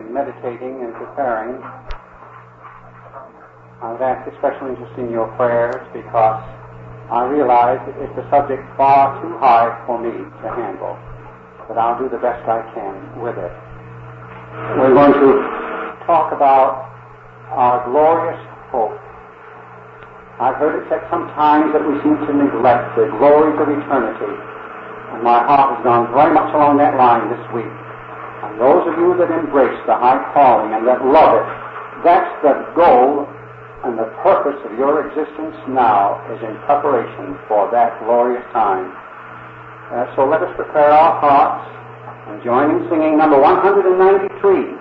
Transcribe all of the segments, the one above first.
meditating and preparing, I would ask especial interest in your prayers because I realize that it's a subject far too high for me to handle, but I'll do the best I can with it. We're going to talk about our glorious hope. I've heard it said sometimes that we seem to neglect the glories of eternity, and my heart has gone very much along that line this week. And those of you that embrace the high calling and that love it, that's the goal and the purpose of your existence now is in preparation for that glorious time. So let us prepare our hearts and join in singing number 193.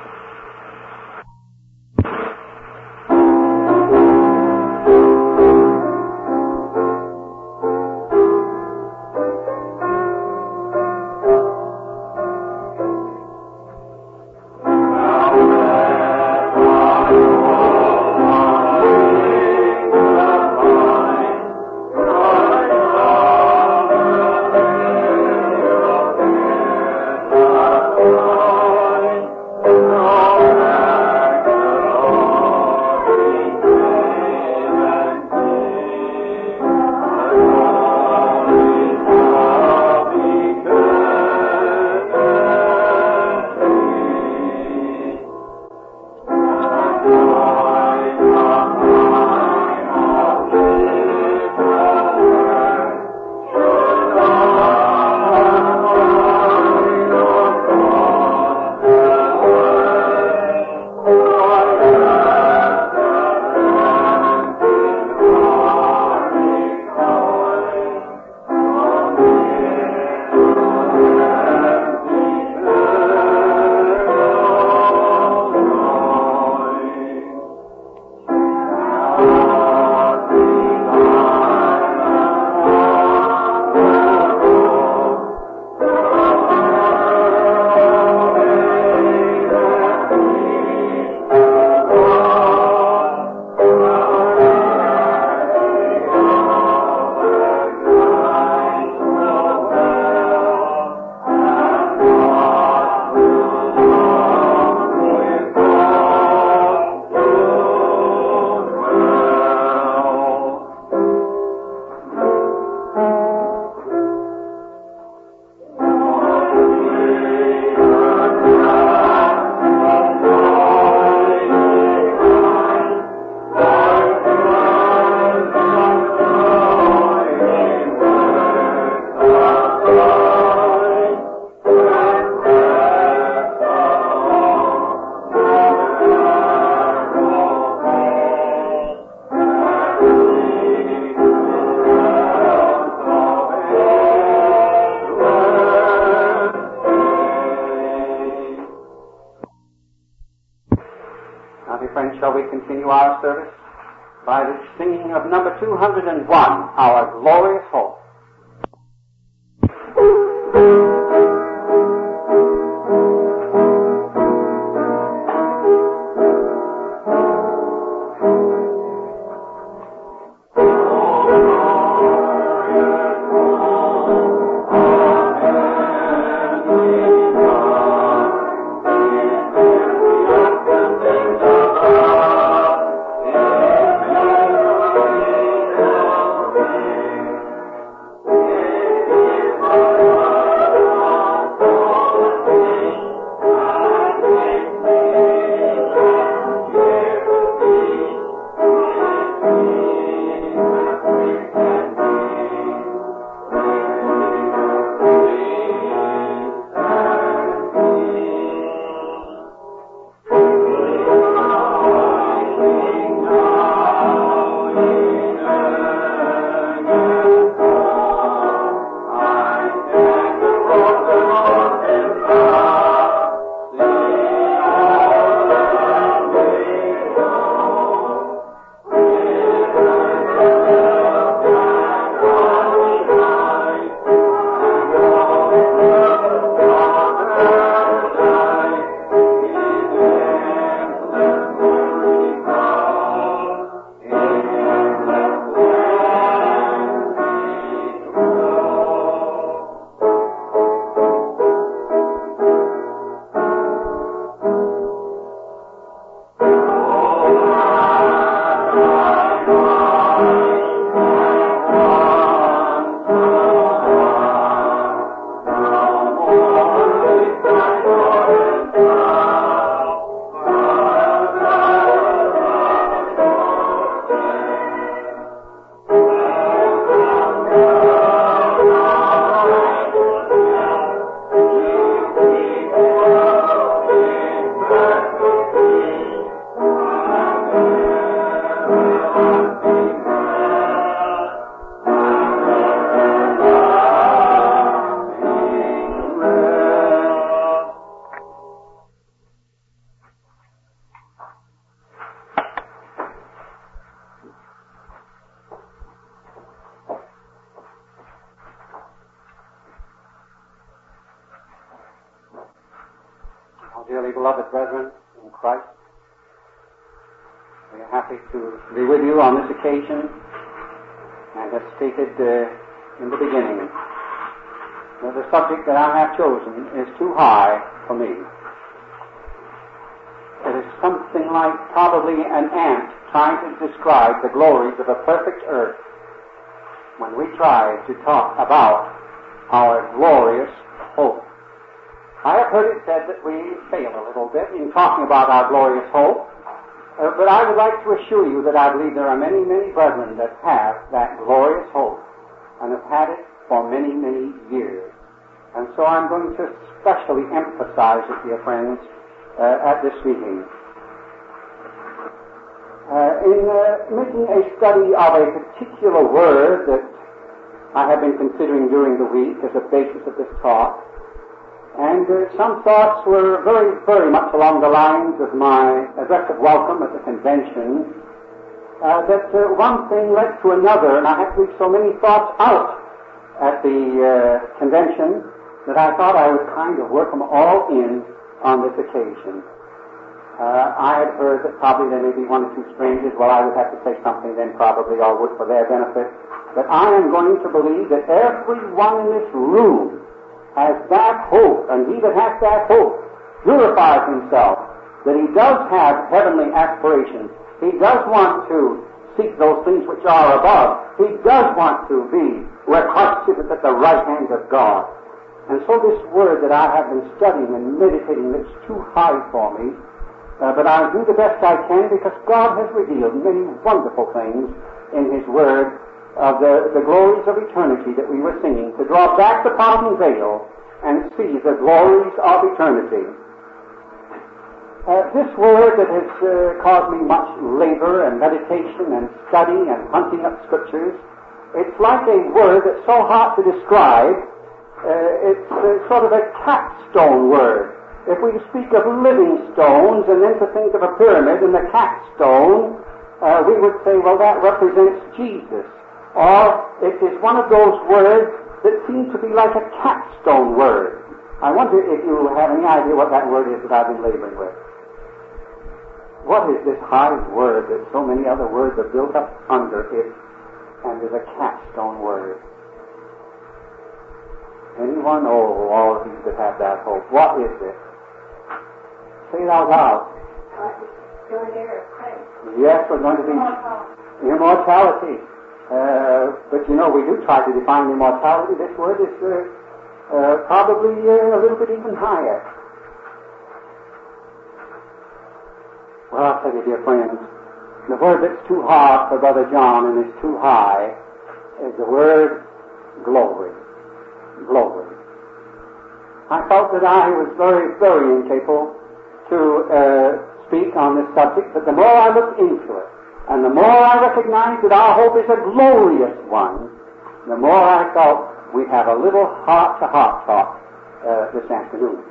Shall we continue our service by the singing of number 201, Our Glorious Hope. Dearly beloved brethren in Christ, we are happy to be with you on this occasion, and as stated in the beginning, the subject that I have chosen is too high for me. It is something like probably an ant trying to describe the glories of a perfect earth when we try to talk about our glorious hope. I have heard it said that we fail a little bit in talking about our glorious hope, but I would like to assure you that I believe there are many, many brethren that have that glorious hope and have had it for many, many years. And so I'm going to especially emphasize it, dear friends, at this meeting. In making a study of a particular word that I have been considering during the week as a basis of this talk, and some thoughts were very, very much along the lines of my address of welcome at the convention, that one thing led to another, and I had to leave so many thoughts out at the convention that I thought I would kind of work them all in on this occasion. I had heard that probably there may be one or two strangers. Well, I would have to say something then probably, or would for their benefit. But I am going to believe that everyone in this room has that hope, and he that has that hope purifies himself, that he does have heavenly aspirations. He does want to seek those things which are above. He does want to be where Christ is at the right hand of God. And so this word that I have been studying and meditating, it's too high for me, but I'll do the best I can because God has revealed many wonderful things in His Word of the glories of eternity that we were singing, to draw back the parting veil and see the glories of eternity. This word that has caused me much labor and meditation and study and hunting up scriptures, it's like a word that's so hard to describe. It's sort of a capstone word. If we speak of living stones and then to think of a pyramid and the capstone, we would say, well, that represents Jesus. Or it is one of those words that seem to be like a capstone word. I wonder if you have any idea what that word is that I've been laboring with. What is this high word that so many other words are built up under it and is a capstone word? Anyone? Oh, all of you that have that hope. What is it? Say it out loud. Yes, we're going to be immortality. But you know, we do try to define immortality. This word is probably a little bit even higher. Well, I'll tell you, dear friends, the word that's too hard for Brother John and is too high is the word glory. Glory. I felt that I was very, very incapable to speak on this subject, but the more I looked into it, and the more I recognized that our hope is a glorious one, the more I felt we'd have a little heart-to-heart talk this afternoon.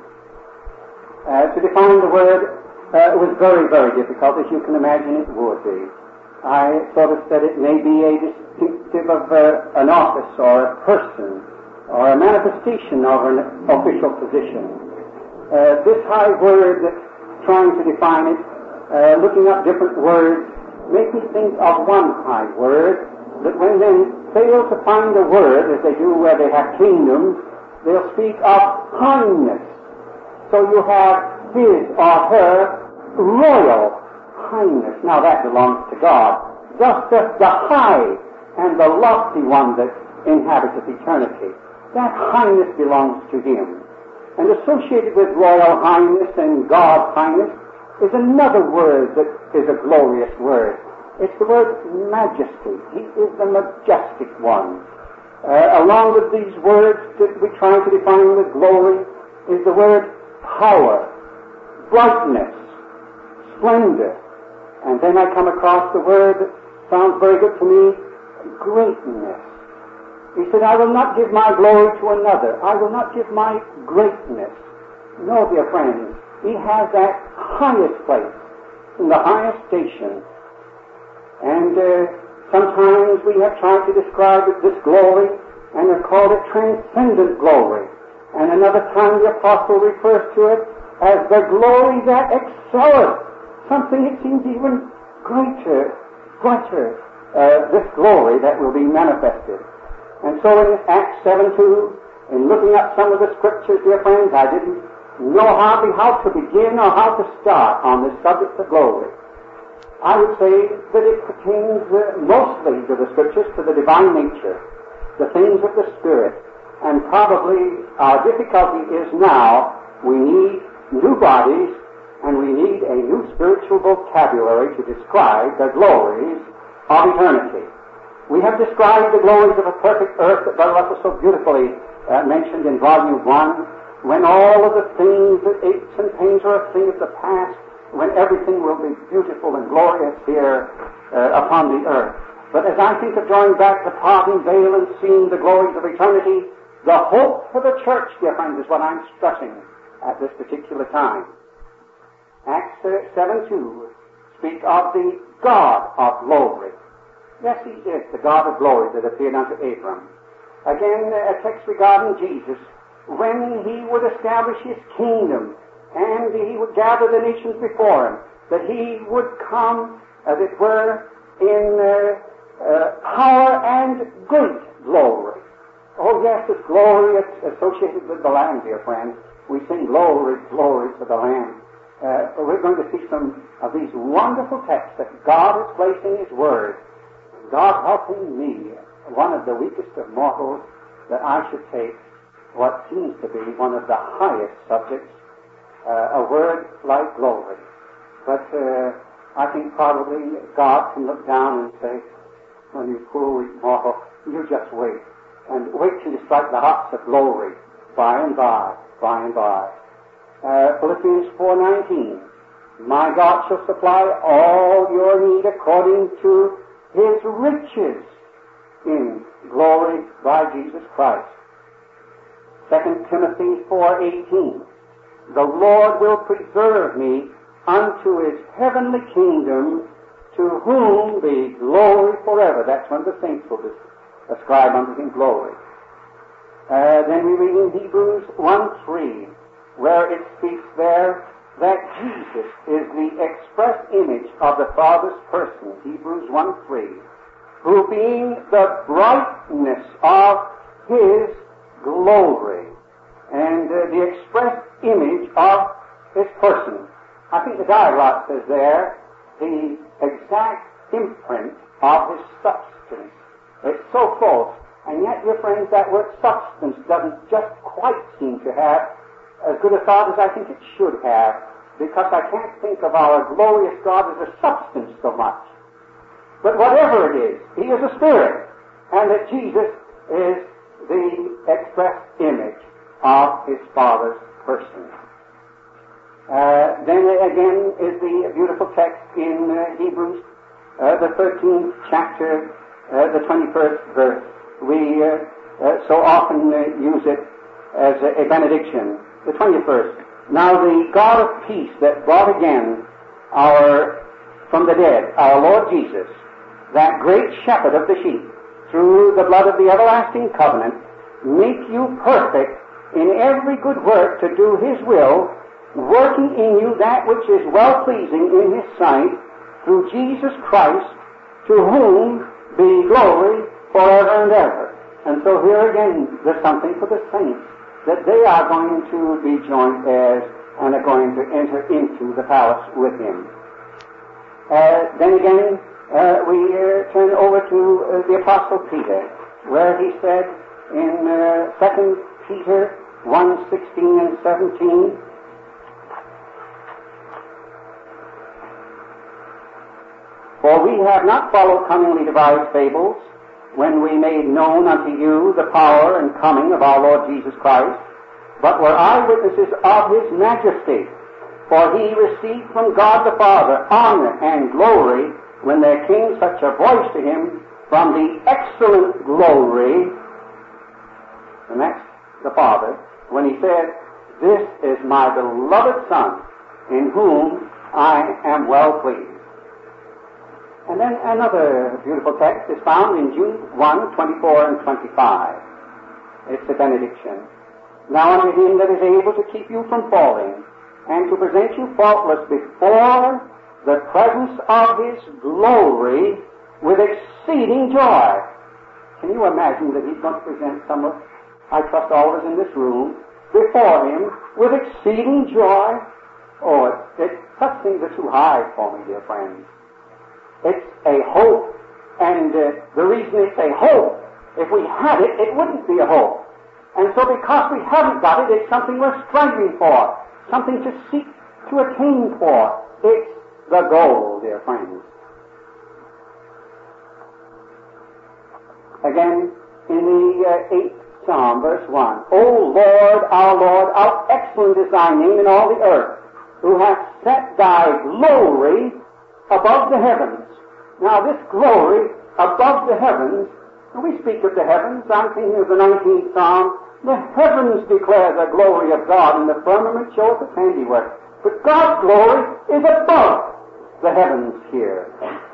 To define the word was very, very difficult, as you can imagine it would be. I sort of said it may be a distinctive of an office or a person or a manifestation of an official position. This high word, trying to define it, looking up different words, make me think of one high word, that when men fail to find a word, as they do where they have kingdoms, they'll speak of highness. So you have his or her royal highness. Now that belongs to God. Just the high and the lofty one that inhabiteth eternity. That highness belongs to Him. And associated with royal highness and God's highness is another word that is a glorious word. It's the word majesty. He is the majestic one. Along with these words that we try to define with glory is the word power, brightness, splendor. And then I come across the word that sounds very good to me, greatness. He said, I will not give my glory to another. I will not give my greatness. No, dear friends, He has that highest place, in the highest station. And sometimes we have tried to describe this glory and have called it transcendent glory. And another time the apostle refers to it as the glory that excelleth, something that seems even greater, brighter, this glory that will be manifested. And so in Acts 7:2, in looking up some of the scriptures, dear friends, I didn't know hardly how to begin or how to start on this subject of glory. I would say that it pertains mostly to the scriptures, to the divine nature, the things of the Spirit, and probably our difficulty is now we need new bodies and we need a new spiritual vocabulary to describe the glories of eternity. We have described the glories of a perfect earth that Brother Russell so beautifully mentioned in Volume 1, when all of the things, the aches and pains are a thing of the past, when everything will be beautiful and glorious here upon the earth. But as I think of drawing back the parting veil and seeing the glories of eternity, the hope for the church, dear friends, is what I'm stressing at this particular time. Acts 7:2 speak of the God of glory. Yes, He is the God of glory that appeared unto Abram. Again, a text regarding Jesus, when He would establish His kingdom and He would gather the nations before Him, that He would come, as it were, in power and great glory. Oh yes, it's glory associated with the Lamb, dear friends. We sing glory, glory to the Lamb. We're going to see some of these wonderful texts that God is placing His Word. God helping me, one of the weakest of mortals, that I should take what seems to be one of the highest subjects, a word like glory. But I think probably God can look down and say, "Well, you poor weak mortal, you just wait. And wait till you strike the hearts of glory by and by, by and by." Philippians 4:19, "My God shall supply all your need according to His riches in glory by Jesus Christ." 2 Timothy 4:18, "The Lord will preserve me unto His heavenly kingdom, to whom be glory forever." That's when the saints will ascribe unto Him glory. Then we read in Hebrews 1:3, where it speaks there that Jesus is the express image of the Father's person. Hebrews 1:3, "who being the brightness of His glory," and the express image of His person. I think the diaglott says there, the exact imprint of His substance. It's so close. And yet, dear friends, that word substance doesn't just quite seem to have as good a thought as I think it should have, because I can't think of our glorious God as a substance so much. But whatever it is, He is a spirit, and that Jesus is the express image of His Father's person. Then again is the beautiful text in Hebrews, the 13th chapter, the 21st verse. We so often use it as a benediction. The 21st. "Now the God of peace that brought again from the dead, our Lord Jesus, that great shepherd of the sheep, through the blood of the everlasting covenant, make you perfect in every good work to do His will, working in you that which is well-pleasing in His sight, through Jesus Christ, to whom be glory forever and ever." And so here again, there's something for the saints, that they are going to be joint heirs and are going to enter into the palace with Him. Then again, we turn over to the Apostle Peter, where he said in 2 Peter 1:16 and 17, "For we have not followed cunningly devised fables, when we made known unto you the power and coming of our Lord Jesus Christ, but were eyewitnesses of His majesty. For He received from God the Father honor and glory, when there came such a voice to Him from the excellent glory," and that's the Father, when He said, "This is my beloved Son, in whom I am well pleased." And then another beautiful text is found in Jude 1:24 and 25. It's a benediction. "Now unto Him that is able to keep you from falling, and to present you faultless before the presence of His glory with exceeding joy. Can you imagine that He's going to present some of, I trust all of us in this room, before Him with exceeding joy? Oh, such things are too high for me, dear friends. It's a hope, and the reason it's a hope, if we had it, it wouldn't be a hope. And so because we haven't got it, it's something we're striving for, something to seek to attain for. It's the goal, dear friends. Again, in the 8th Psalm, verse 1, O Lord, how excellent is Thy name in all the earth, who hath set Thy glory above the heavens. Now this glory above the heavens, when we speak of the heavens, I'm thinking of the 19th Psalm, the heavens declare the glory of God, and the firmament showeth His handiwork. But God's glory is above the heavens here.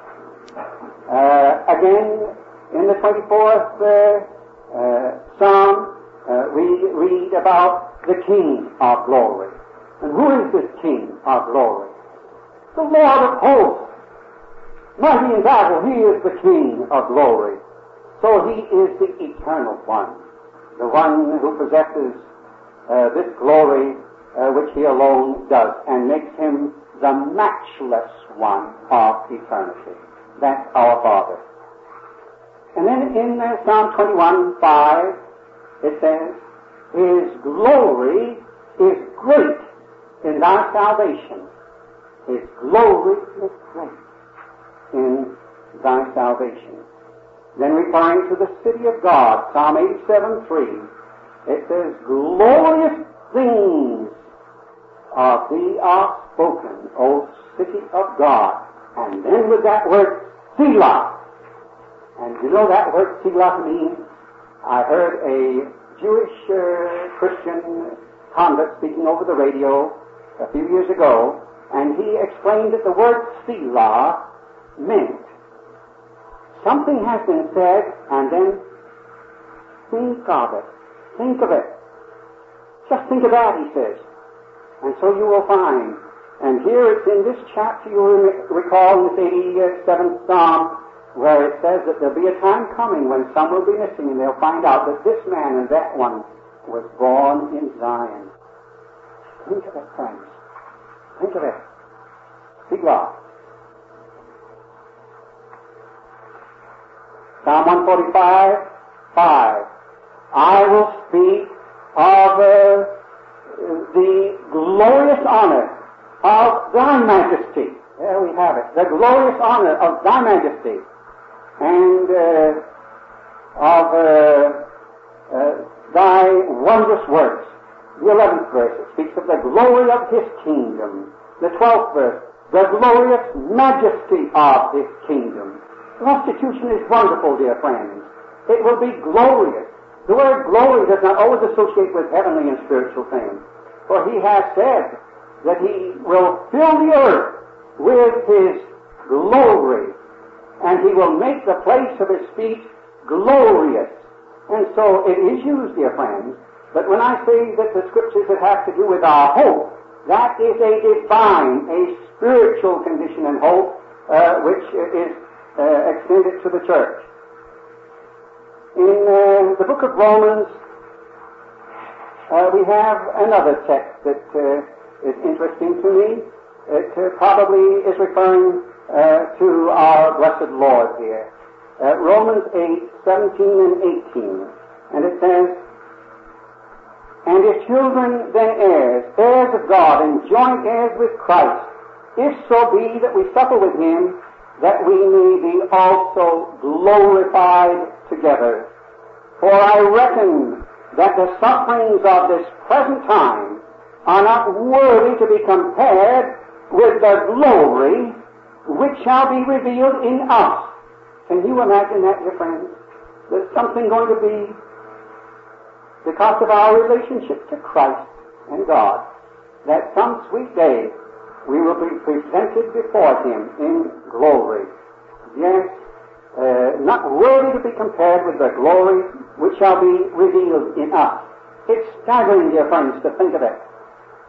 Again, in the 24th Psalm, we read about the King of glory. And who is this King of glory? The Lord of hosts. Mighty in battle, He is the King of glory. So He is the eternal one, the one who possesses this glory which He alone does, and makes Him the matchless one of eternity. That's our Father. And then in Psalm 21:5, it says, His glory is great in Thy salvation. His glory is great in Thy salvation. Then referring to the city of God, Psalm 87:3, it says, Glorious things of Thee are spoken, O city of God. And then with that word, Selah. And you know that word Selah means? I heard a Jewish Christian convert speaking over the radio a few years ago, and he explained that the word Selah meant something has been said, and then think of it. Think of it. Just think of that, he says. And so you will find. And here it's in this chapter, you will recall in this 87th Psalm, where it says that there'll be a time coming when some will be missing, and they'll find out that this man and that one was born in Zion. Think of it, friends. Think of it. Selah. Psalm 145:5. I will speak of the glorious honor of Thy majesty. There we have it. The glorious honor of Thy majesty. And of Thy wondrous works. The 11th verse, it speaks of the glory of His kingdom. The 12th verse, the glorious majesty of His kingdom. Restitution is wonderful, dear friends. It will be glorious. The word glory does not always associate with heavenly and spiritual things. For He has said that He will fill the earth with His glory, and He will make the place of His feet glorious. And so it is used, dear friends. But when I say that the Scriptures that have to do with our hope, that is a divine, a spiritual condition and hope, which is extended to the church. In the book of Romans, we have another text that is interesting to me. It probably is referring to our blessed Lord here. Romans 8:17 and 18. And it says, And if children, then heirs, heirs of God, and joint heirs with Christ, if so be that we suffer with Him, that we may be also glorified together. For I reckon that the sufferings of this present time are not worthy to be compared with the glory which shall be revealed in us. Can you imagine that, dear friends? There's something going to be, because of our relationship to Christ and God, that some sweet day we will be presented before Him in glory. Yes, not worthy to be compared with the glory which shall be revealed in us. It's staggering, dear friends, to think of it.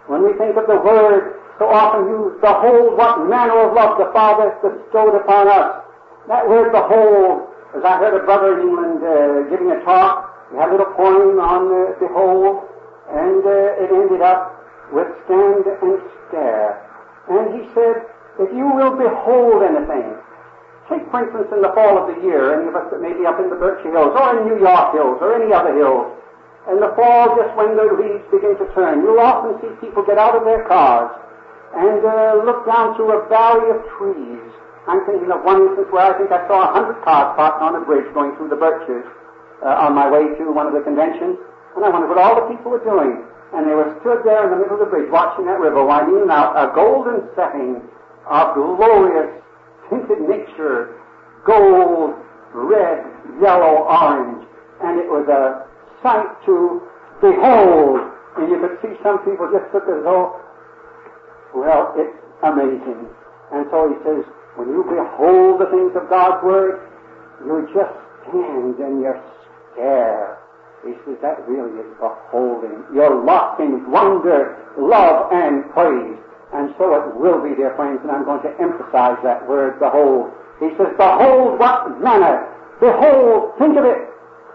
When we think of the word so often used, behold what manner of love the Father has bestowed upon us. That word behold, as I heard a brother in England giving a talk, he had a little poem on behold, and it ended up with stand and stare. And he said, if you will behold anything, take for instance in the fall of the year, any of us that may be up in the Berkshire Hills, or in New York Hills, or any other hills, in the fall just when the leaves begin to turn, you'll often see people get out of their cars and look down through a valley of trees. I'm thinking of one instance where I think I saw 100 cars parked on a bridge going through the Berkshires on my way to one of the conventions, and I wondered what all the people were doing. And they were stood there in the middle of the bridge watching that river winding out, a golden setting of glorious tinted nature, gold, red, yellow, orange, and it was a sight to behold. And you could see some people just look as though, well, it's amazing. And so he says, when you behold the things of God's Word, you just stand and you stare. He says, that really is beholding. You're lost in wonder, love, and praise. And so it will be, dear friends, and I'm going to emphasize that word, behold. He says, behold what manner. Behold, think of it.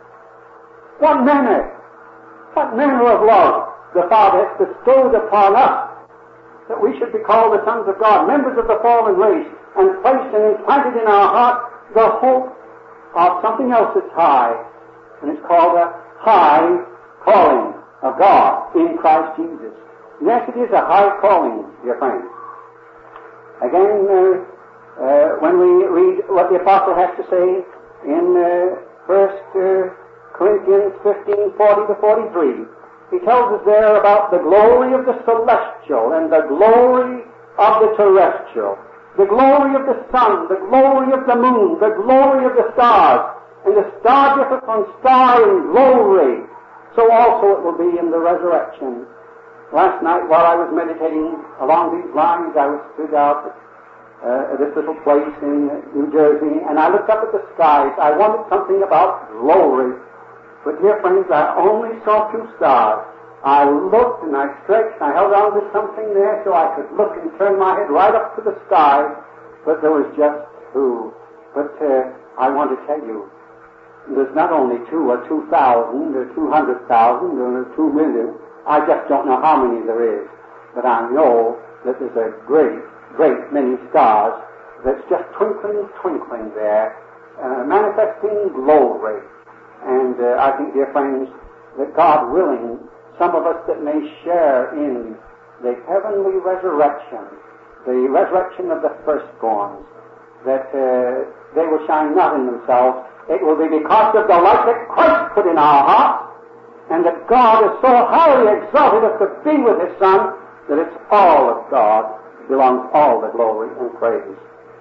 What manner? What manner of love the Father has bestowed upon us, that we should be called the sons of God, members of the fallen race, and placed and implanted in our heart the hope of something else that's high, and it's called a high calling of God in Christ Jesus. Yes, it is a high calling, dear friends. Again, when we read what the Apostle has to say in 1 Corinthians 15:40-43, he tells us there about the glory of the celestial and the glory of the terrestrial, the glory of the sun, the glory of the moon, the glory of the stars. And the star differeth from star in glory, so also it will be in the resurrection. Last night, while I was meditating along these lines, I was stood out at this little place in New Jersey, and I looked up at the skies. I wanted something about glory. But, dear friends, I only saw 2 stars. I looked and I stretched, and I held on to something there so I could look and turn my head right up to the sky, but there was just 2. But I want to tell you, there's not only 2 or 2,000 or 200,000 or 2 million. I just don't know how many there is. But I know that there's a great, great many stars that's just twinkling there, manifesting glory. And I think, dear friends, that God willing, some of us that may share in the heavenly resurrection, the resurrection of the firstborns, that they will shine not in themselves. It will be because of the light that Christ put in our hearts, and that God has so highly exalted us to be with His Son, that it's all of God, belongs all the glory and praise.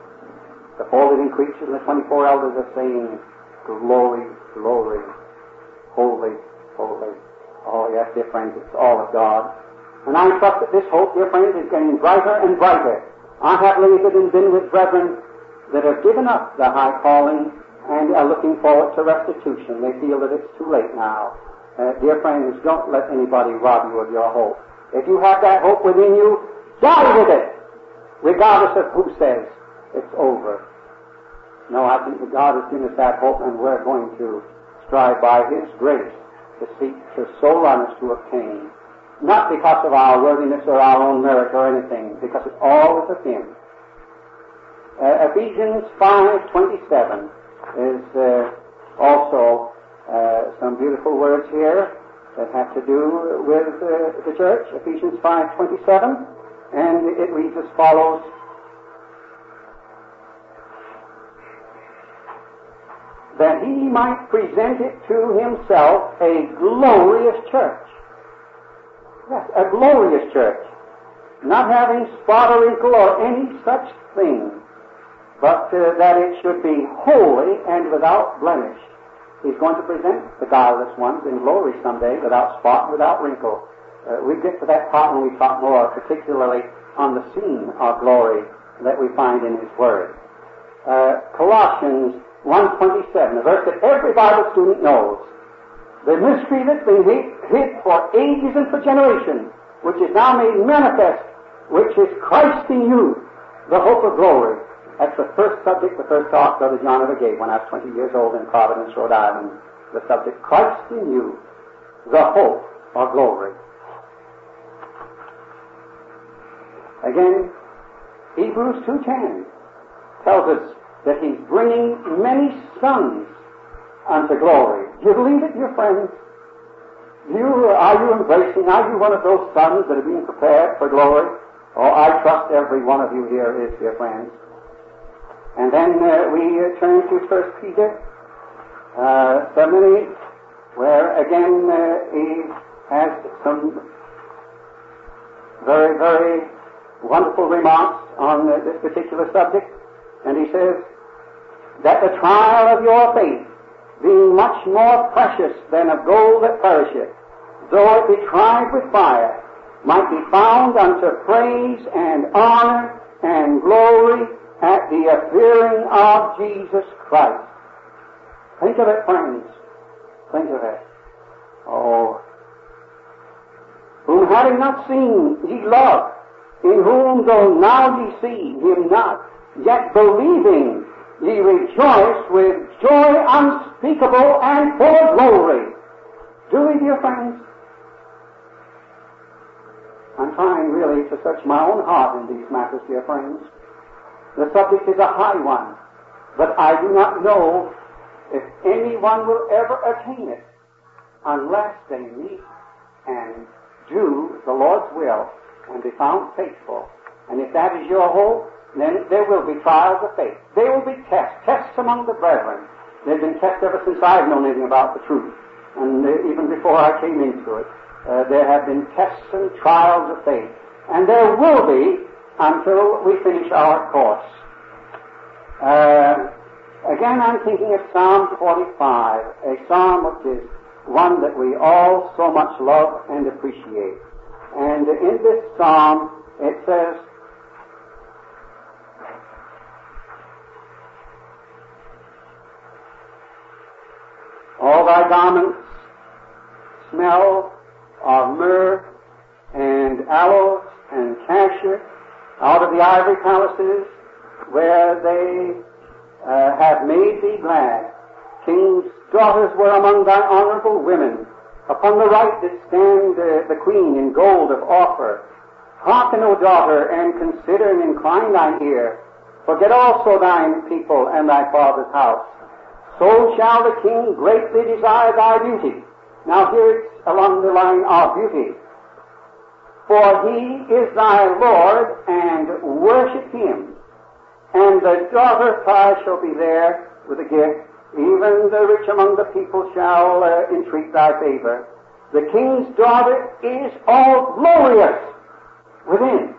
The 4 living creatures and the 24 elders are saying, glory, glory, holy, holy. Oh yes, dear friends, it's all of God. And I trust that this hope, dear friends, is getting brighter and brighter. I have lived and been with brethren that have given up the high calling and are looking forward to restitution. They feel that it's too late now. Dear friends, don't let anybody rob you of your hope. If you have that hope within you, die with it, regardless of who says it's over. No, I think that God has given us that hope, and we're going to strive by His grace to seek to so run us to obtain. Not because of our worthiness or our own merit or anything, because it's all of Him. Ephesians 5:27 is also some beautiful words here that have to do with the church. Ephesians 5:27, and it reads as follows: that He might present it to Himself a glorious church. Yes, a glorious church, not having spot or wrinkle or any such thing, but that it should be holy and without blemish. He's going to present the guileless ones in glory someday, without spot and without wrinkle. We get to that part when we talk more, particularly on the scene of glory that we find in His Word. Colossians 1:27, a verse that every Bible student knows. The mystery that's been hid for ages and for generations which is now made manifest, which is Christ in you, the hope of glory. That's the first subject, the first talk Brother John ever gave when I was 20 years old in Providence, Rhode Island. The subject, Christ in you, the hope of glory. Again, Hebrews 2:10 tells us that He's bringing many sons unto glory. Do you believe it, dear friends? Are you embracing? Are you one of those sons that are being prepared for glory? Oh, I trust every one of you here is, dear friends. And then we turn to 1 Peter 7 and 8, where again he has some very, very wonderful remarks on this particular subject. And he says that the trial of your faith, being much more precious than of gold that perisheth, though it be tried with fire, might be found unto praise and honor and glory at the appearing of Jesus Christ. Think of it, friends. Think of it. Oh, whom having not seen ye love, in whom though now ye see him not, yet believing ye rejoice with joy unspeakable and full of glory. Do we, dear friends? I'm trying really to search my own heart in these matters, dear friends. The subject is a high one, but I do not know if anyone will ever attain it unless they meet and do the Lord's will and be found faithful. And if that is your hope, then there will be trials of faith. There will be tests among the brethren. There have been tests ever since I've known anything about the truth, and even before I came into it. There have been tests and trials of faith, and there will be until we finish our course. Again, I'm thinking of Psalm 45, a psalm which is one that we all so much love and appreciate. And in this psalm, it says, all thy garments smell of myrrh and aloes and cassia out of the ivory palaces where they have made thee glad. King's daughters were among thy honorable women. Upon the right did stand the queen in gold of Ophir. Hearken, O daughter, and consider and incline thine ear. Forget also thine people and thy father's house. So shall the king greatly desire thy beauty. Now here it's along the line of beauty. For he is thy Lord, and worship him. And the daughter prize shall be there with a gift. Even the rich among the people shall entreat thy favor. The king's daughter is all glorious within.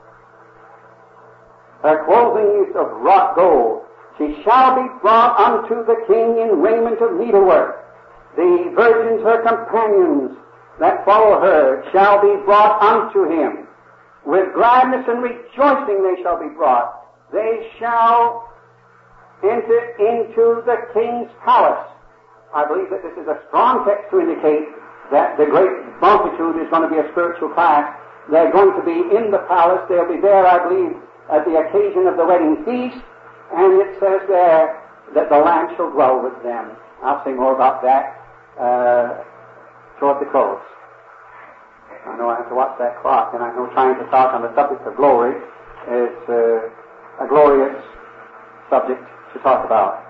Her clothing is of wrought gold. She shall be brought unto the king in raiment of needlework. The virgins, her companions, that follow her, shall be brought unto him. With gladness and rejoicing they shall be brought. They shall enter into the king's palace. I believe that this is a strong text to indicate that the great multitude is going to be a spiritual class. They're going to be in the palace. They'll be there, I believe, at the occasion of the wedding feast. And it says there that the Lamb shall dwell with them. I'll say more about that toward the close. I know I have to watch that clock, and I know trying to talk on the subject of glory is a glorious subject to talk about.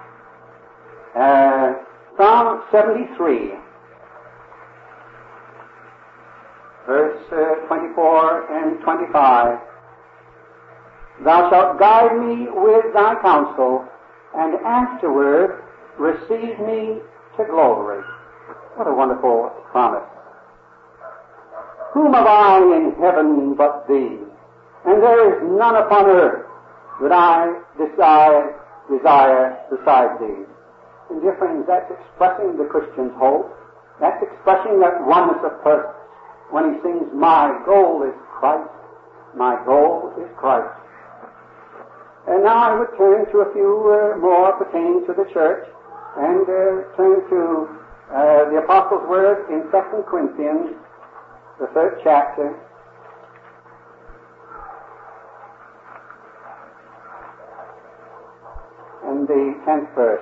Psalm 73, verse 24 and 25. Thou shalt guide me with thy counsel, and afterward receive me to glory. What a wonderful promise. Whom have I in heaven but thee? And there is none upon earth that I desire beside thee. And dear friends, that's expressing the Christian's hope. That's expressing that oneness of purpose when he sings, my goal is Christ. My goal is Christ. And now I would turn to a few more pertaining to the church and turn to the Apostles' words in 2 Corinthians, the 3rd chapter, in the 10th verse.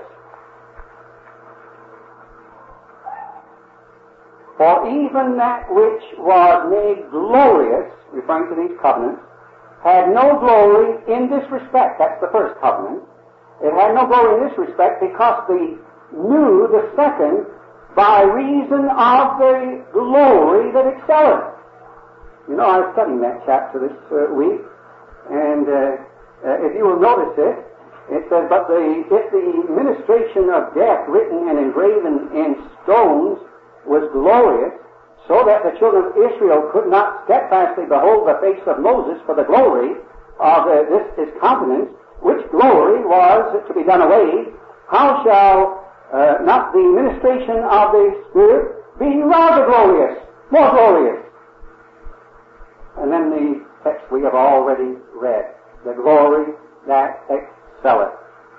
For even that which was made glorious, referring to these covenants, had no glory in this respect. That's the first covenant. It had no glory in this respect because the new, the second, by reason of the glory that excelleth. You know, I was studying that chapter this week, and if you will notice it, it says, but if the ministration of death written and engraven in stones was glorious, so that the children of Israel could not steadfastly behold the face of Moses for the glory of his countenance, which glory was to be done away, how shall not the ministration of the Spirit be rather glorious, more glorious? And then the text we have already read, the glory that excelleth.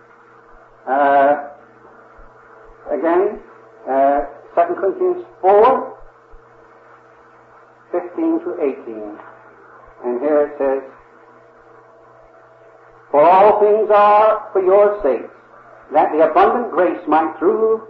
Again, 2 Corinthians 4, 15 to 18. And here it says, for all things are for your sakes, that the abundant grace might through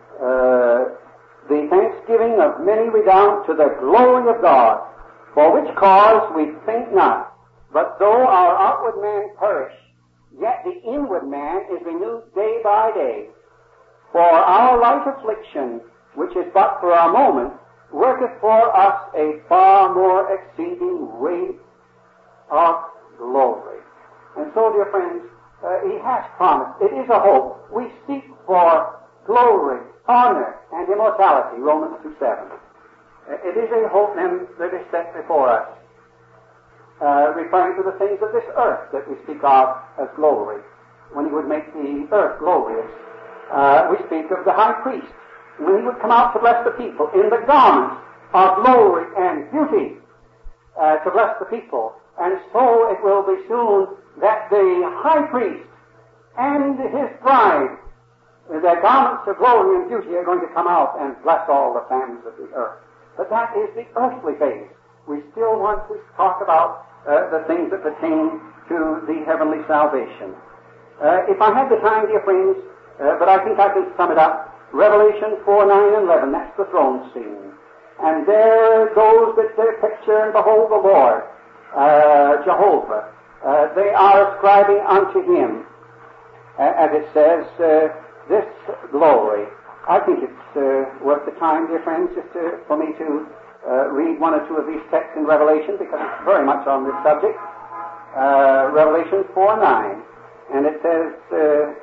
the thanksgiving of many redound to the glory of God, for which cause we think not, but though our outward man perish, yet the inward man is renewed day by day. For our light affliction, which is but for a moment, worketh for us a far more exceeding weight of glory. And so, dear friends, He has promised. It is a hope. We seek for glory, honor, and immortality, Romans 2:7. It is a hope, then, that is set before us, referring to the things of this earth that we speak of as glory. When He would make the earth glorious, we speak of the high priest, when he would come out to bless the people in the garments of glory and beauty, to bless the people. And so it will be soon that the high priest and his bride, their garments of glory and beauty, are going to come out and bless all the families of the earth. But that is the earthly phase. We still want to talk about the things that pertain to the heavenly salvation. If I had the time, dear friends, but I think I can sum it up, Revelation 4, 9, and 11, that's the throne scene. And there those that picture and behold the Lord, Jehovah, they are ascribing unto Him, as it says, this glory. I think it's worth the time, dear friends, just for me to read one or two of these texts in Revelation, because it's very much on this subject. Revelation 4, 9. And it says,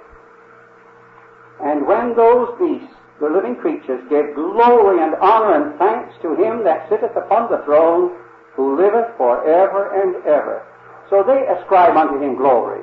and when those beasts, the living creatures, gave glory and honor and thanks to Him that sitteth upon the throne, who liveth forever and ever. So they ascribe unto Him glory.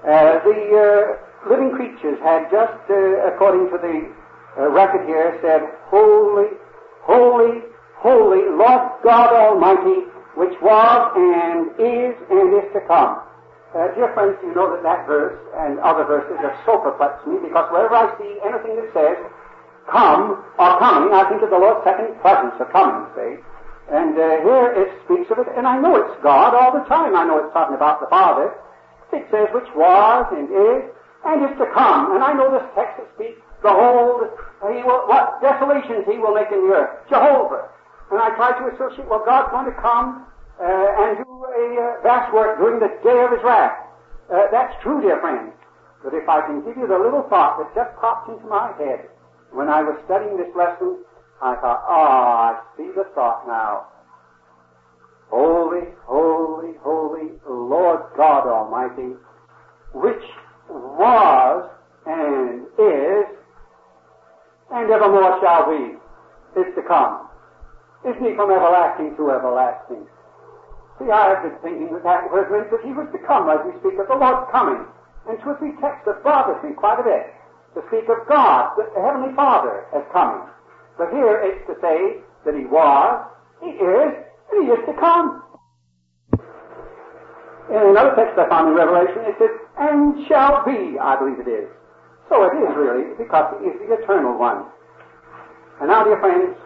The living creatures had just, according to the record here, said, Holy, holy, holy, Lord God Almighty, which was and is to come. Dear friends, you know that verse and other verses have so perplexed me, because wherever I see anything that says, come, or coming, I think of the Lord's second presence, or coming, say. And here it speaks of it, and I know it's God all the time. I know it's talking about the Father. It says, which was, and is to come. And I know this text that speaks, behold, what desolations He will make in the earth. Jehovah. And I try to associate, well, God's going to come and do a vast work during the day of His wrath. That's true, dear friends. But if I can give you the little thought that just popped into my head when I was studying this lesson, I thought, I see the thought now. Holy, holy, holy Lord God Almighty, which was and is and evermore shall be, is to come. Isn't He from everlasting to everlasting? See, I have been thinking that word meant that He was to come as we speak of the Lord's coming. And two or three texts that bother me quite a bit to speak of God, the Heavenly Father, as coming. But here it's to say that He was, He is, and He is to come. In another text I found in Revelation, it says, and shall be, I believe it is. So it is really, because He is the eternal one. And now, dear friends,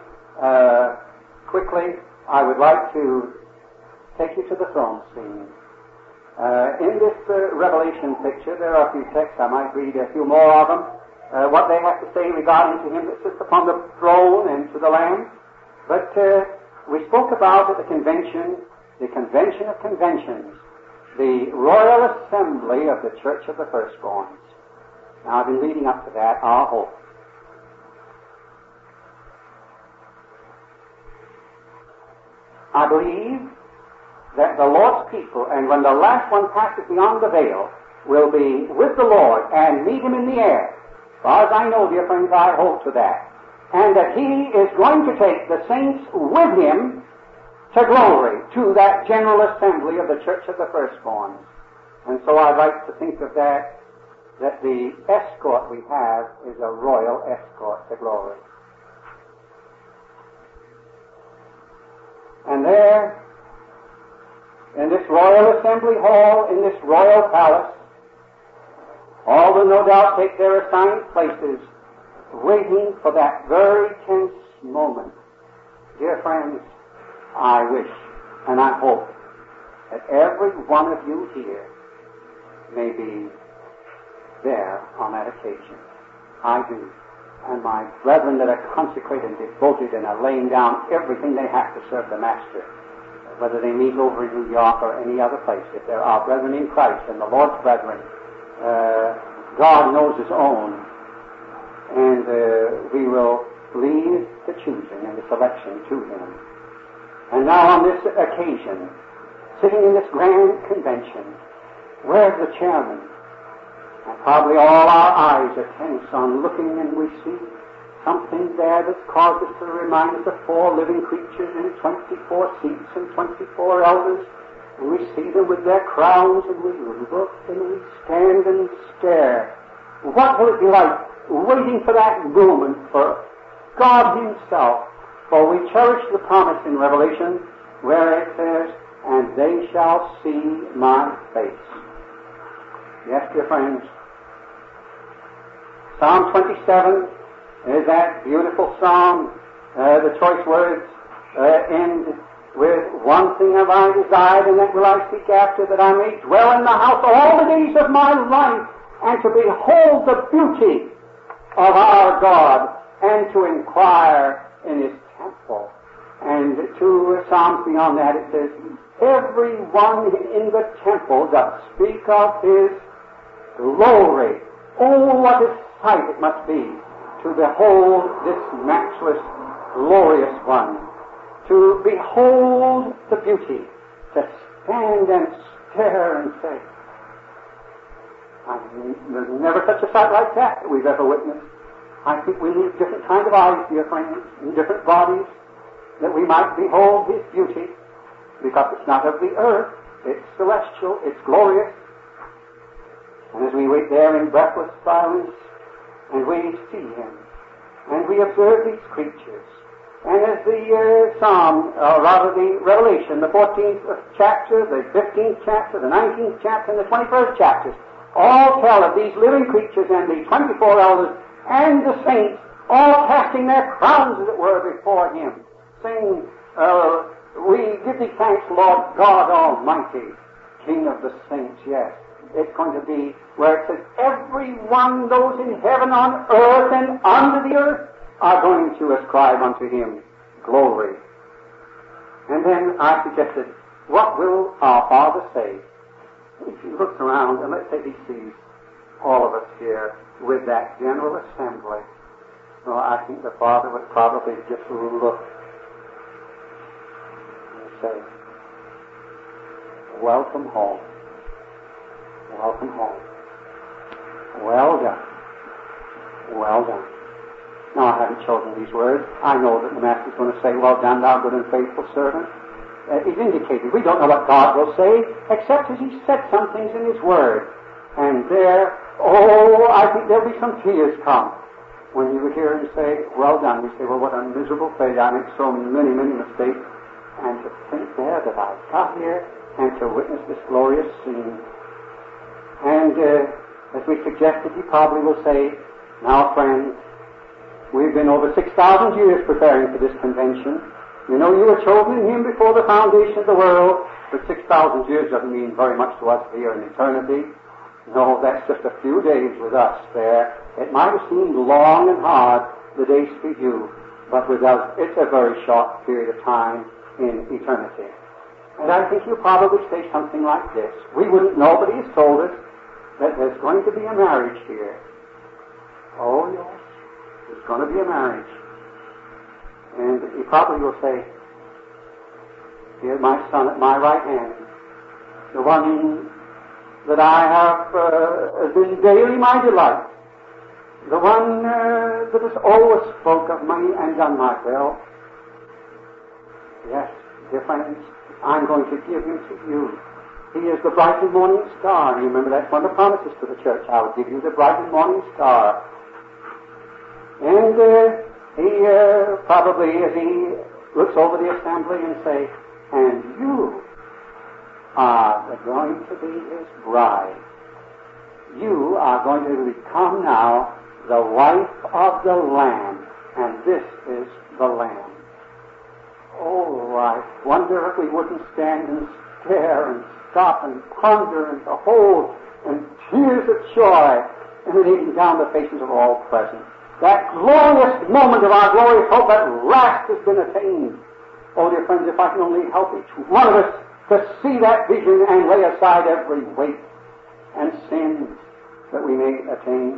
quickly, I would like to take you to the throne scene. In this Revelation picture, there are a few texts. I might read a few more of them. What they have to say regarding to him that sits upon the throne and to the Lamb. But we spoke about at the convention of conventions, the Royal Assembly of the Church of the Firstborns. Now, I've been leading up to that, our hope. I believe that the Lord's people, and when the last one passes beyond the veil, will be with the Lord and meet him in the air. As far as I know, dear friends, I hope to that. And that he is going to take the saints with him to glory, to that general assembly of the Church of the Firstborn. And so I'd like to think of that the escort we have is a royal escort to glory. And there, in this royal assembly hall, in this royal palace, all will no doubt take their assigned places, waiting for that very tense moment. Dear friends, I wish and I hope that every one of you here may be there on that occasion. I do. And my brethren that are consecrated and devoted and are laying down everything they have to serve the Master, whether they meet over in New York or any other place, if there are brethren in Christ and the Lord's brethren, God knows His own, and we will leave the choosing and the selection to Him. And now on this occasion, sitting in this grand convention, where's the chairman? And probably all our eyes are tense on looking, and we see something there that's caused us to remind us of 4 living creatures and 24 seats and 24 elders. And we see them with their crowns, and we look and we stand and stare. What will it be like waiting for that moment for God Himself? For we cherish the promise in Revelation where it says, "And they shall see my face." Yes, dear friends, Psalm 27 is that beautiful psalm. The choice words end with, "One thing have I desired, and that will I seek after, that I may dwell in the house all the days of my life, and to behold the beauty of our God, and to inquire in His temple." And 2 Psalms beyond that it says, "Every one in the temple doth speak of His glory." Oh, what a sight it must be to behold this matchless, glorious one. To behold the beauty, to stand and stare and say, there's never such a sight like that we've ever witnessed. I think we need different kind of eyes, dear friends, and different bodies, that we might behold His beauty, because it's not of the earth, it's celestial, it's glorious. And as we wait there in breathless silence, and we see Him, and we observe these creatures, and as the Psalm, or rather the Revelation, the 14th chapter, the 15th chapter, the 19th chapter, and the 21st chapters, all tell of these living creatures and the 24 elders and the saints, all casting their crowns, as it were, before Him, saying, "We give Thee thanks, Lord God Almighty, King of the saints." Yes, it's going to be where it says, "Every one, those in heaven, on earth, and under the earth, are going to ascribe unto Him glory." And then I suggested, what will our Father say? If He looks around, and let's say He sees all of us here with that general assembly, well, I think the Father would probably just look and say, "Welcome home. Welcome home. Well done. Well done." Now, I haven't chosen these words. I know that the Master's going to say, "Well done, thou good and faithful servant." He's indicated. We don't know what God will say, except as He said some things in His Word. And there, I think there'll be some tears come when you hear Him say, "Well done." You say, "Well, what a miserable failure. I make so many, many mistakes." And to think there that I got here and to witness this glorious scene. And as we suggested, He probably will say, "Now, friends, we've been over 6,000 years preparing for this convention. You know, you were chosen in Him before the foundation of the world, But 6,000 years doesn't mean very much to us here in eternity. No, that's just a few days with us there. It might have seemed long and hard, the days for you, but with us, it's a very short period of time in eternity. And I think you'll probably say something like this. We wouldn't, nobody has told us that there's going to be a marriage here. Oh, yes, there's going to be a marriage. And you probably will say, here's my son at my right hand, the one that I have been daily my delight, the one that has always spoke of me and done my will. Yes, dear friends, I'm going to give him to you. He is the bright and morning star. You remember that's one of the promises to the church. I will give you the bright and morning star. And he probably, as he looks over the assembly and say, and you are going to be his bride. You are going to become now the wife of the Lamb, and this is the Lamb. Oh, I wonder if we wouldn't stand and stare and stop and ponder and behold and tears of joy emanating down the faces of all present. That glorious moment of our glorious hope at last has been attained. Oh, dear friends, if I can only help each one of us to see that vision and lay aside every weight and sin that we may attain.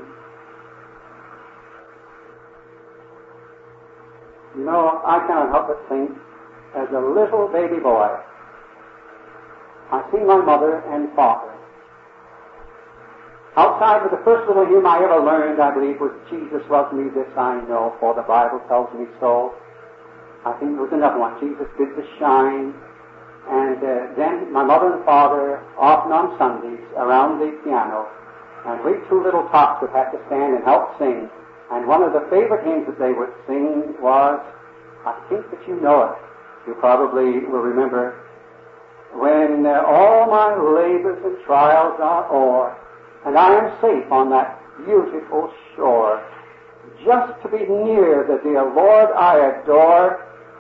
You know, I cannot help but think, as a little baby boy, I see my mother and father. Outside of the first little hymn I ever learned, I believe, was Jesus loves me, this I know, for the Bible tells me so. I think there was another one, Jesus bid the shine. And then my mother and father, often on Sundays, around the piano, and we two little tots would have to stand and help sing. And one of the favorite hymns that they would sing was, I think that you know it. You probably will remember, when all my labors and trials are o'er, and I am safe on that beautiful shore, just to be near the dear Lord I adore,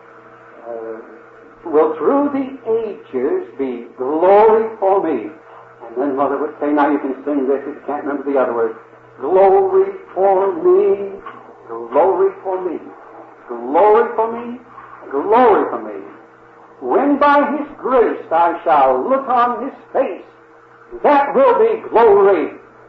will through the ages be glory for me. And then Mother would say, now you can sing this if you can't remember the other words. Glory for me, glory for me, glory for me, glory for me. When by His grace I shall look on His face, that will be glory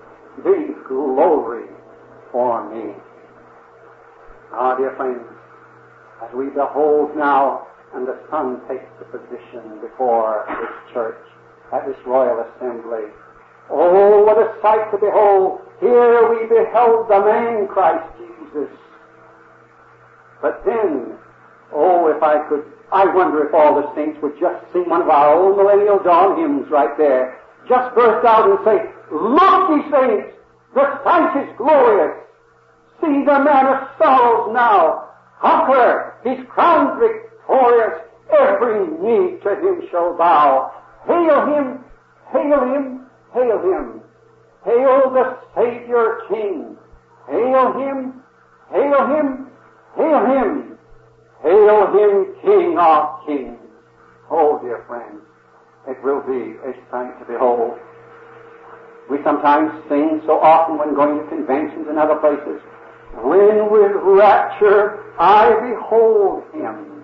for me. Ah, dear friends, as we behold now, and the Son takes the position before this church at this royal assembly. Oh, what a sight to behold! Here we beheld the man Christ Jesus. But then, oh, if I could, I wonder if all the saints would just sing one of our old millennial dawn hymns right there. Just burst out and say, look, ye saints, the sight is glorious. See the man of sorrows now. Conqueror, he's crowned victorious. Every knee to him shall bow. Hail him, hail him, hail him. Hail the Savior King. Hail him, hail him, hail him. Hail him, King of kings. Oh, dear friends, it will be a sight to behold. We sometimes sing so often when going to conventions and other places, when with rapture I behold him.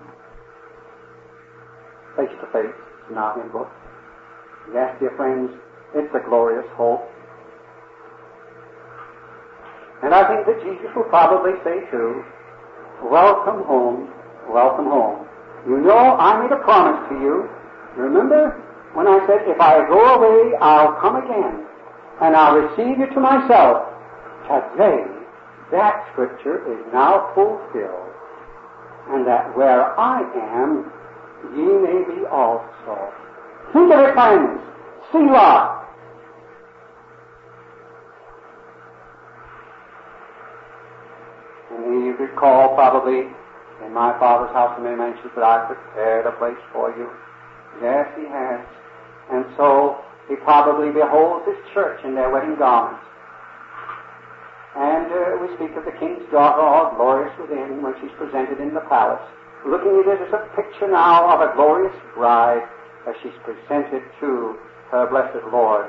Face to face, not in books. Yes, dear friends, it's a glorious hope. And I think that Jesus will probably say too, welcome home, welcome home. You know, I made a promise to you. Remember when I said, if I go away, I'll come again, and I'll receive you to myself. Today, that scripture is now fulfilled, and that where I am, ye may be also. Think of it, friends. Selah. And you recall probably, in my Father's house are many mansions, but I prepared a place for you. Yes, He has. And so He probably beholds His church in their wedding garments. And we speak of the king's daughter, all glorious within, when she's presented in the palace. Looking at it as a picture now of a glorious bride. as she's presented to her blessed Lord.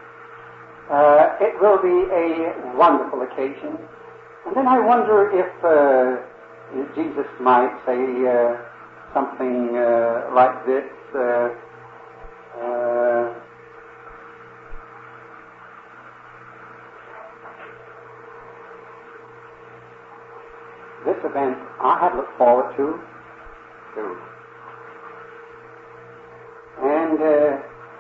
It will be a wonderful occasion. And then I wonder if Jesus might say something like this. This event I have looked forward to too. And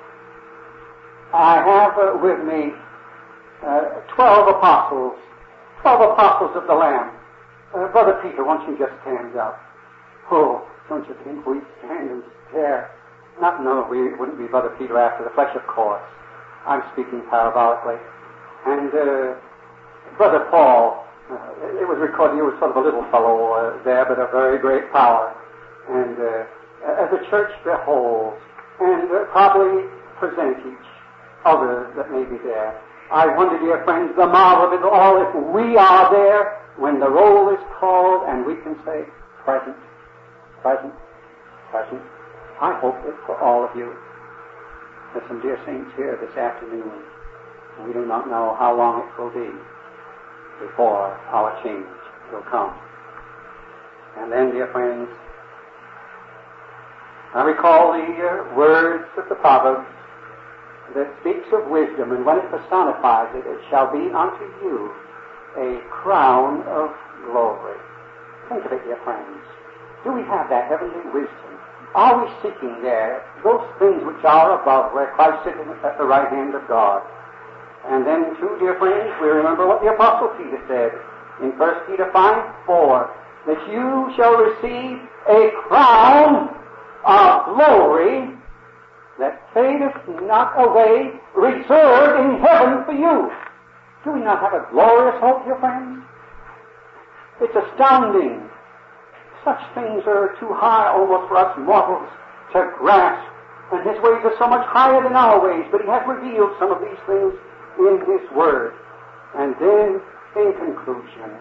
I have with me 12 apostles of the Lamb. Brother Peter, why don't you just stand up? Oh, don't you think we'd stand and stare? No, we wouldn't be Brother Peter after the flesh, of course. I'm speaking parabolically. And Brother Paul, it was recorded he was sort of a little fellow there, but of very great power. And as the church beholds and probably present each other that may be there, I wonder, dear friends, the marvel of it all, if we are there when the roll is called and we can say, present, present, present. I hope it for all of you. There's some dear saints here this afternoon. We do not know how long it will be before our change will come. And then, dear friends, I recall the words of the Proverbs that speaks of wisdom, and when it personifies it, it shall be unto you a crown of glory. Think of it, dear friends. Do we have that heavenly wisdom? Are we seeking there those things which are above, where Christ sitteth at the right hand of God? And then, too, dear friends, we remember what the Apostle Peter said in 1 Peter 5:4, that you shall receive a crown of glory that fadeth not away, reserved in heaven for you. Do we not have a glorious hope, dear friends? It's astounding. Such things are too high almost for us mortals to grasp, and His ways are so much higher than our ways, but He has revealed some of these things in His Word. And then, in conclusion,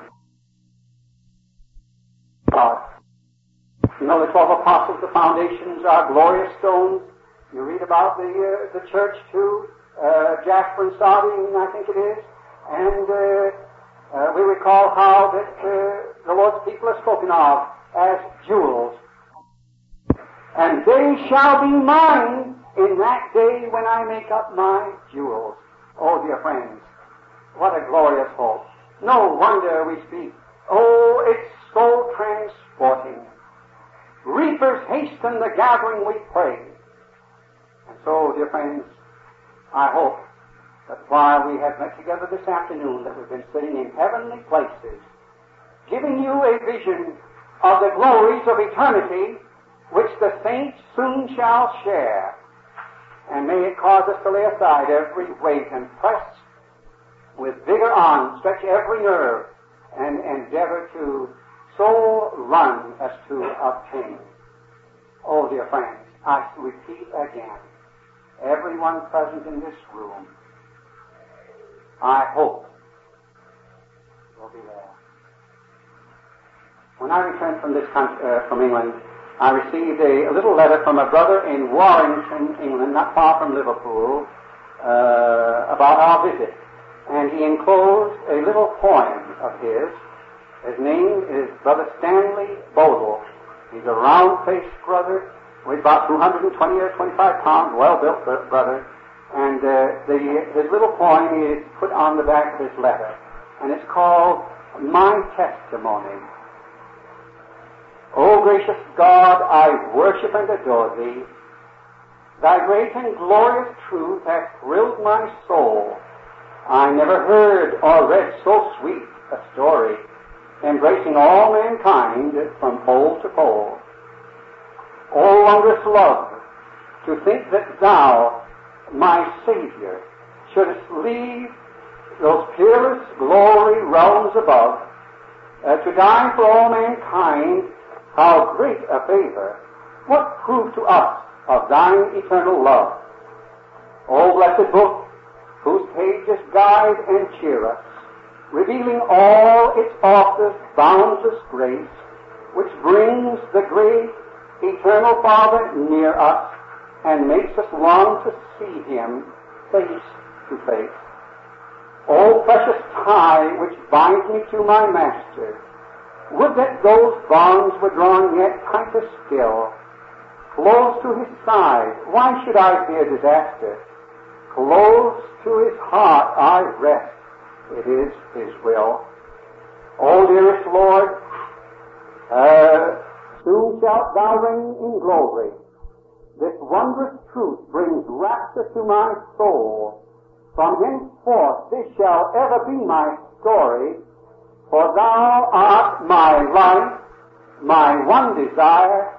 God. You know, the 12 apostles, the foundations are glorious stones. You read about the church too, jasper and sardine, I think it is, and we recall how that the Lord's people are spoken of as jewels. And they shall be mine in that day when I make up my jewels. Oh, dear friends, what a glorious hope. No wonder we speak. Oh, it's so transporting. Reapers hasten the gathering, we pray. And so, dear friends, I hope that while we have met together this afternoon, that we've been sitting in heavenly places, giving you a vision of the glories of eternity, which the saints soon shall share. And may it cause us to lay aside every weight and press with vigor on, stretch every nerve, and endeavor to so run as to obtain. Oh, dear friends, I repeat again, everyone present in this room, I hope, will be there. When I returned from this from England, I received a little letter from a brother in Warrington, England, not far from Liverpool, about our visit. And he enclosed a little poem of his. His name is Brother Stanley Bodle. He's a round-faced brother, weighs about 220 or 25 pounds, well-built brother. And his little poem is put on the back of his letter. And it's called My Testimony. O gracious God, I worship and adore Thee. Thy great and glorious truth hath thrilled my soul. I never heard or read so sweet a story, embracing all mankind from pole to pole. O wondrous love, to think that Thou, my Savior, shouldest leave those peerless glory realms above, to die for all mankind. How great a favor! What proof to us of Thine eternal love? O blessed book, whose pages guide and cheer us, revealing all its author's boundless grace, which brings the great eternal Father near us, and makes us long to see Him face to face. O precious tie which binds me to my Master, would that those bonds were drawn yet tighter still. Close to His side, why should I fear disaster? Close to His heart I rest, it is His will. O dearest Lord, soon shalt Thou reign in glory. This wondrous truth brings rapture to my soul. From henceforth this shall ever be my story, for Thou art my life, my one desire,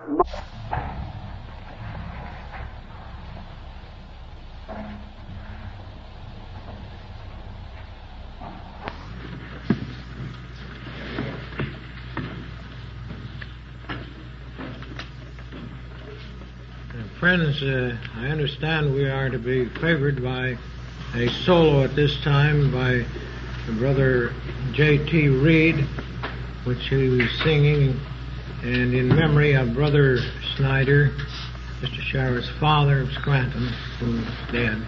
Friends, I understand we are to be favored by a solo at this time by Brother J.T. Reed, which he was singing, and in memory of Brother Snyder, Mr. Sharer's father of Scranton, who is dead.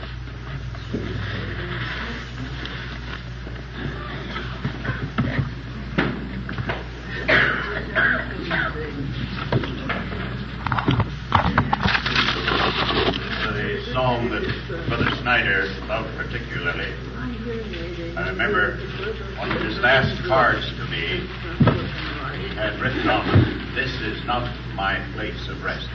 The song that Brother Snyder loved particularly. I remember one of his last cards to me, he had written on it, "This is not my place of rest.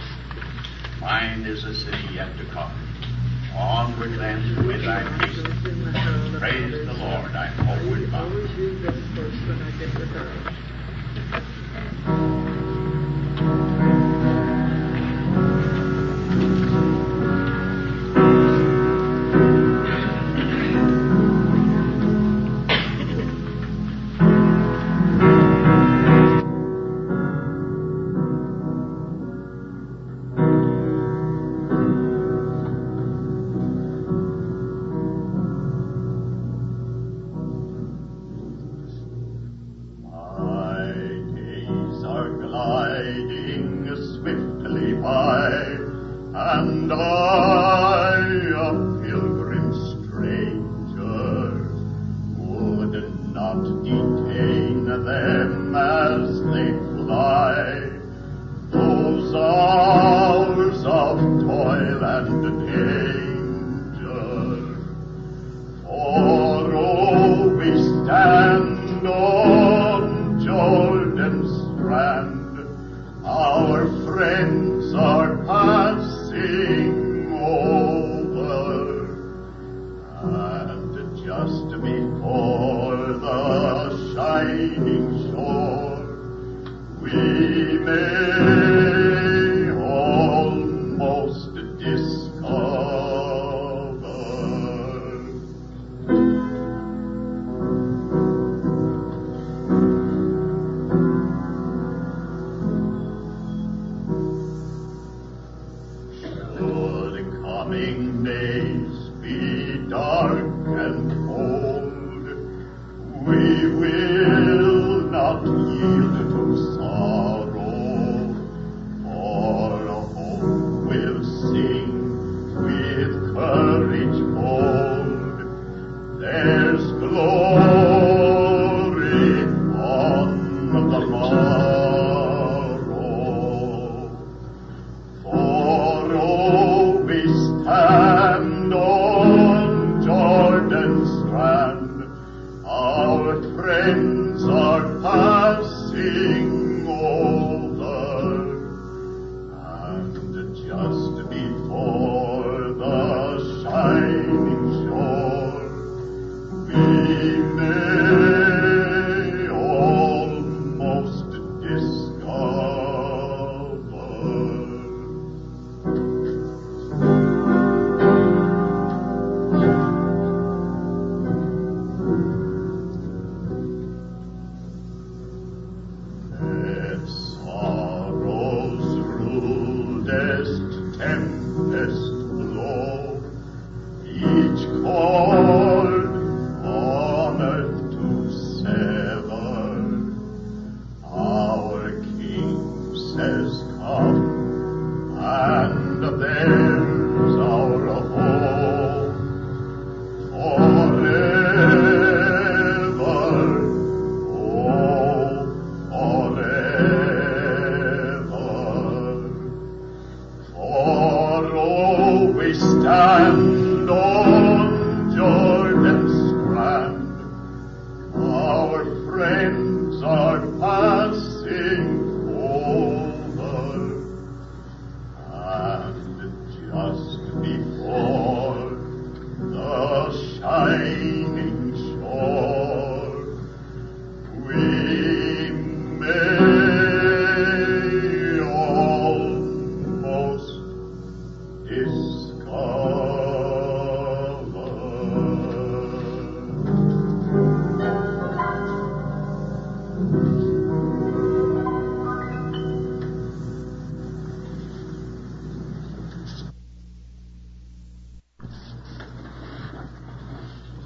Mine is a city yet to come. Onward then with I hasten. Praise the Lord, I'm homeward bound." We will not yield to sorrow.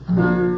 Amen.